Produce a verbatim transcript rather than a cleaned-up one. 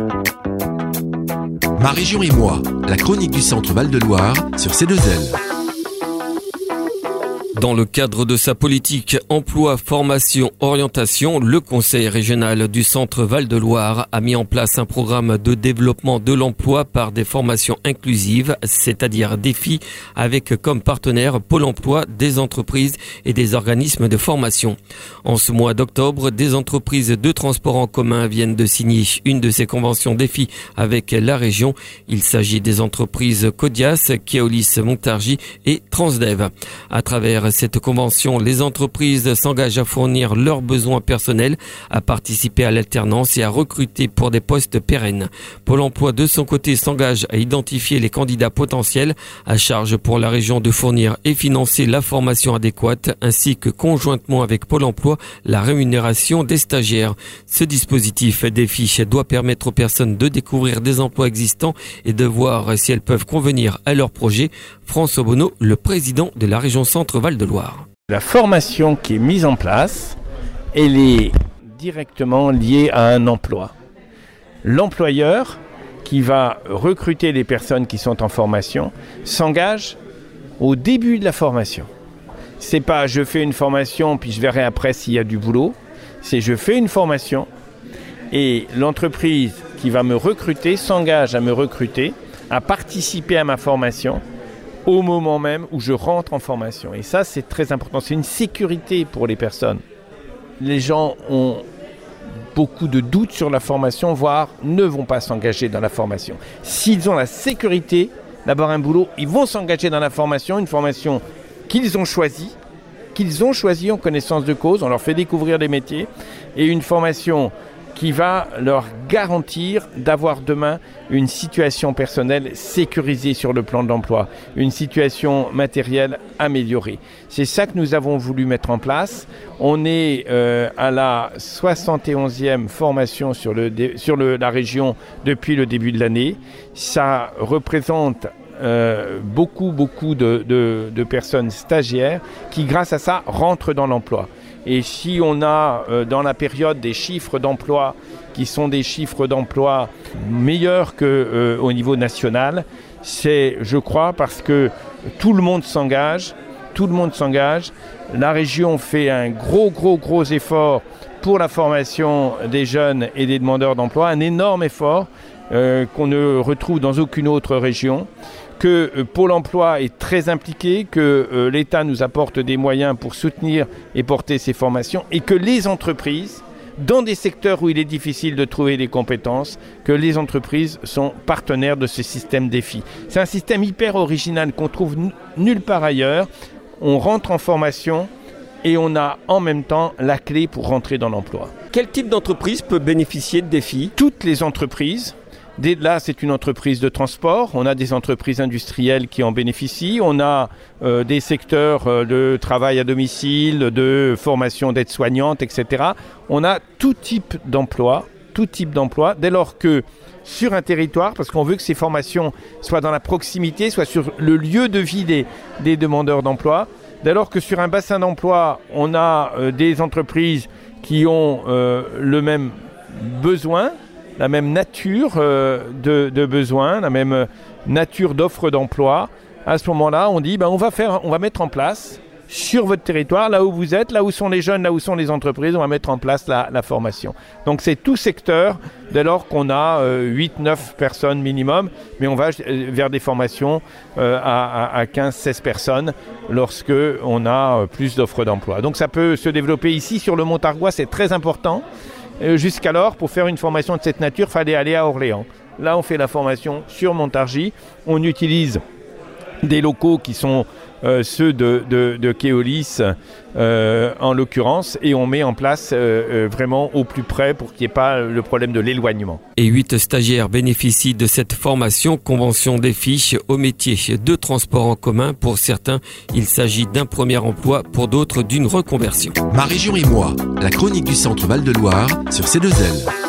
Ma région et moi, la chronique du Centre Val-de-Loire sur C deux L. Dans le cadre de sa politique emploi, formation, orientation, le Conseil régional du Centre Val-de-Loire a mis en place un programme de développement de l'emploi par des formations inclusives, c'est-à-dire défis, avec comme partenaires Pôle emploi, des entreprises et des organismes de formation. En ce mois d'octobre, des entreprises de transport en commun viennent de signer une de ces conventions défis avec la région. Il s'agit des entreprises Codias, Keolis Montargis et Transdev. À travers cette convention, les entreprises s'engagent à fournir leurs besoins personnels, à participer à l'alternance et à recruter pour des postes pérennes. Pôle emploi, de son côté, s'engage à identifier les candidats potentiels, à charge pour la région de fournir et financer la formation adéquate, ainsi que conjointement avec Pôle emploi, la rémunération des stagiaires. Ce dispositif défi doit permettre aux personnes de découvrir des emplois existants et de voir si elles peuvent convenir à leur projet. François Bonneau, le président de la région Centre Val-de-Loire. La formation qui est mise en place, elle est directement liée à un emploi. L'employeur qui va recruter les personnes qui sont en formation s'engage au début de la formation. C'est pas je fais une formation puis je verrai après s'il y a du boulot. C'est je fais une formation et l'entreprise qui va me recruter s'engage à me recruter, à participer à ma formation au moment même où je rentre en formation. Et ça, c'est très important. C'est une sécurité pour les personnes. Les gens ont beaucoup de doutes sur la formation, voire ne vont pas s'engager dans la formation. S'ils ont la sécurité d'avoir un boulot, ils vont s'engager dans la formation, une formation qu'ils ont choisie, qu'ils ont choisie en connaissance de cause. On leur fait découvrir des métiers et une formation qui va leur garantir d'avoir demain une situation personnelle sécurisée sur le plan de l'emploi, une situation matérielle améliorée. C'est ça que nous avons voulu mettre en place. On est euh, à la soixante et onzième formation sur, le, sur le, la région depuis le début de l'année. Ça représente Euh, beaucoup, beaucoup de, de, de personnes stagiaires qui, grâce à ça, rentrent dans l'emploi. Et si on a euh, dans la période des chiffres d'emploi qui sont des chiffres d'emploi meilleurs qu'au euh, niveau national, c'est, je crois, parce que tout le monde s'engage, tout le monde s'engage. La région fait un gros, gros, gros effort pour la formation des jeunes et des demandeurs d'emploi, un énorme effort euh, qu'on ne retrouve dans aucune autre région. Que euh, Pôle emploi est très impliqué, que euh, l'État nous apporte des moyens pour soutenir et porter ces formations et que les entreprises, dans des secteurs où il est difficile de trouver des compétences, que les entreprises sont partenaires de ce système défi. C'est un système hyper original qu'on trouve n- nulle part ailleurs. On rentre en formation et on a en même temps la clé pour rentrer dans l'emploi. Quel type d'entreprise peut bénéficier de défis ? Toutes les entreprises. Dès là, c'est une entreprise de transport. On a des entreprises industrielles qui en bénéficient. On a euh, des secteurs euh, de travail à domicile, de formation d'aide-soignante, et cetera. On a tout type d'emploi, tout type d'emploi, dès lors que sur un territoire, parce qu'on veut que ces formations soient dans la proximité, soient sur le lieu de vie des, des demandeurs d'emploi, dès lors que sur un bassin d'emploi, on a euh, des entreprises qui ont euh, le même besoin, la même nature euh, de, de besoins, la même nature d'offre d'emploi. À ce moment-là, on dit ben, on va faire, on va mettre en place sur votre territoire, là où vous êtes, là où sont les jeunes, là où sont les entreprises, on va mettre en place la, la formation. Donc c'est tout secteur, dès lors qu'on a euh, huit neuf personnes minimum, mais on va vers des formations euh, à, à, à quinze seize personnes lorsque on a euh, plus d'offres d'emploi. Donc ça peut se développer ici sur le Montargois, c'est très important. Jusqu'alors, pour faire une formation de cette nature, il fallait aller à Orléans. Là, on fait la formation sur Montargis. On utilise des locaux qui sont euh, ceux de, de, de Keolis, euh, en l'occurrence, et on met en place euh, euh, vraiment au plus près pour qu'il n'y ait pas le problème de l'éloignement. Et huit stagiaires bénéficient de cette formation convention des fiches au métier de transport en commun. Pour certains, il s'agit d'un premier emploi, pour d'autres d'une reconversion. Ma région et moi, la chronique du Centre Val-de-Loire sur C deux L.